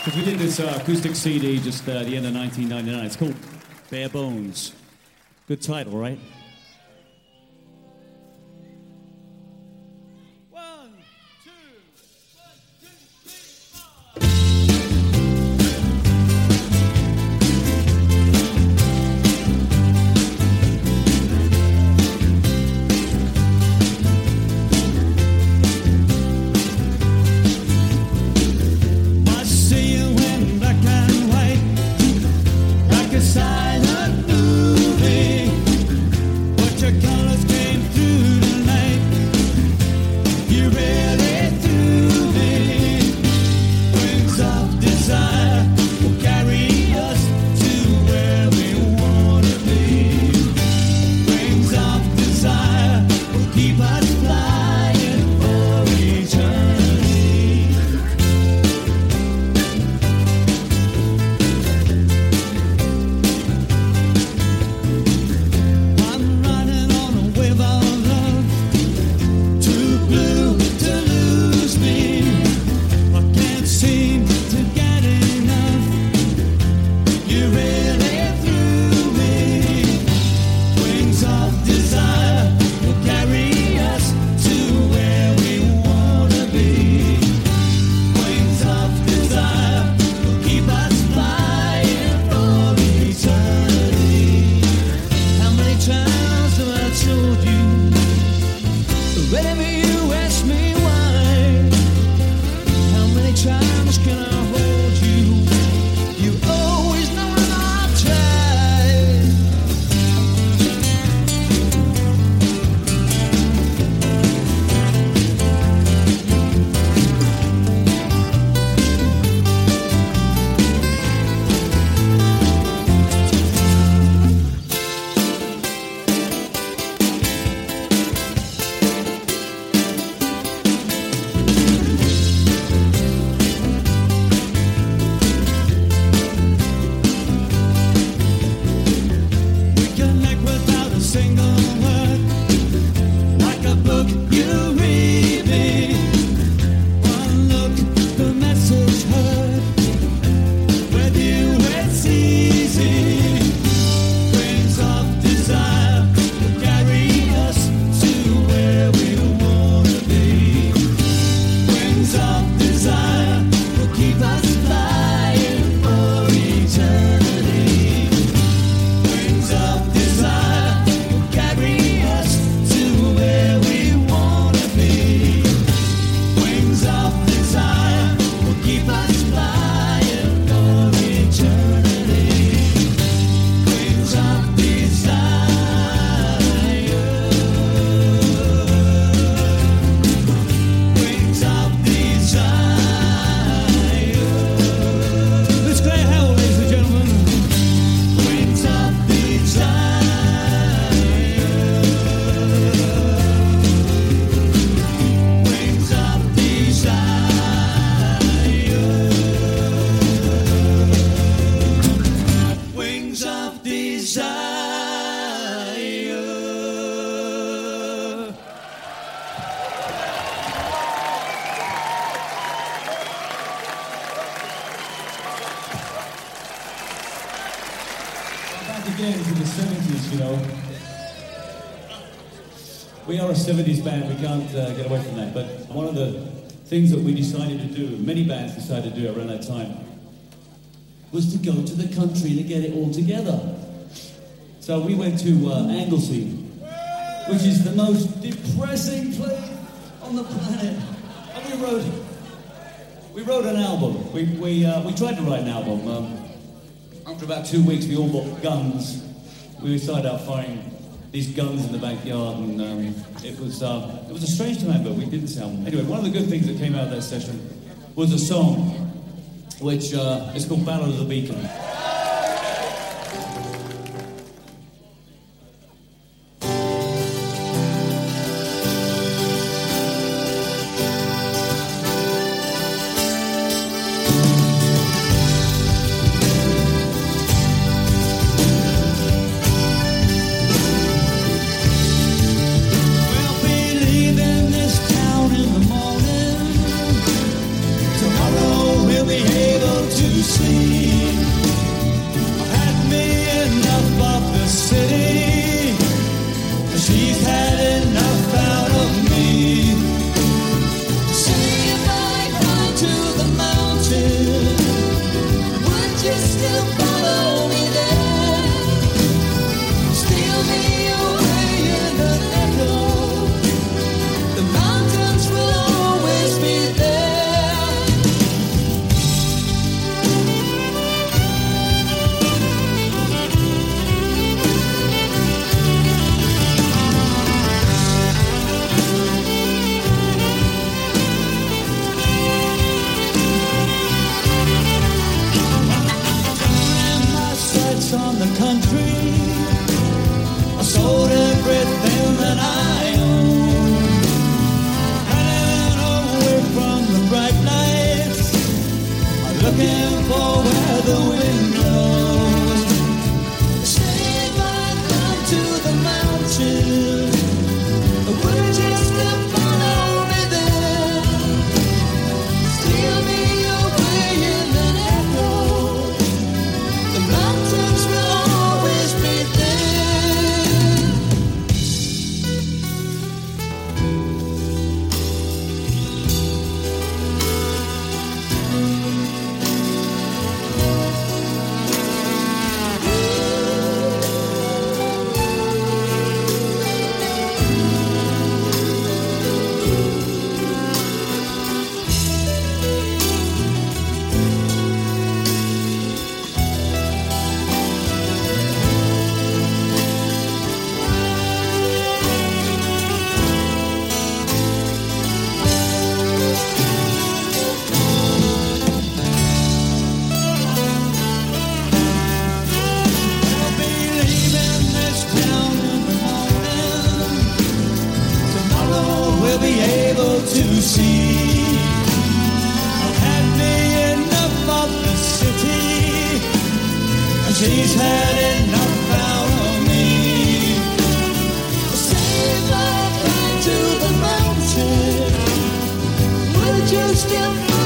Because we did this acoustic CD just the end of 1999. It's called Bare Bones. Good title, right? Silent movie, but your colors came through tonight. You really threw me. Wings of desire will carry us to where we want to be. Wings of desire will keep us flying for eternity. Whenever you ask me why, how many times can I hold you? You always know I'll try. Again to the 70s, you know. We are a 70s band, we can't get away from that, but one of the things that we decided to do, many bands decided to do around that time, was to go to the country to get it all together. So we went to Anglesey, which is the most depressing place on the planet. And we wrote an album. We tried to write an album. After about 2 weeks, we all bought guns. We started out firing these guns in the backyard, and it was a strange time, but we did this album. Anyway, one of the good things that came out of that session was a song which is called Battle of the Beacon. Tomorrow we'll be able to see. I've had me enough of the city. She's had enough out of me. Say if I climb to the mountain, would you still follow me there? Steal me away in an echo. The mountains will always be there. On the country, I sold everything that I own, running away from the bright lights, looking for where the wind blows. Say if I come to the mountain, would you still follow me there? Steal me away in an echo. The mountains will always be there. I'll be leaving this town in the morning. Tomorrow we'll be able to see. I've had me enough of the city, and she's had enough out of me. Say if I climb to the mountain, would you still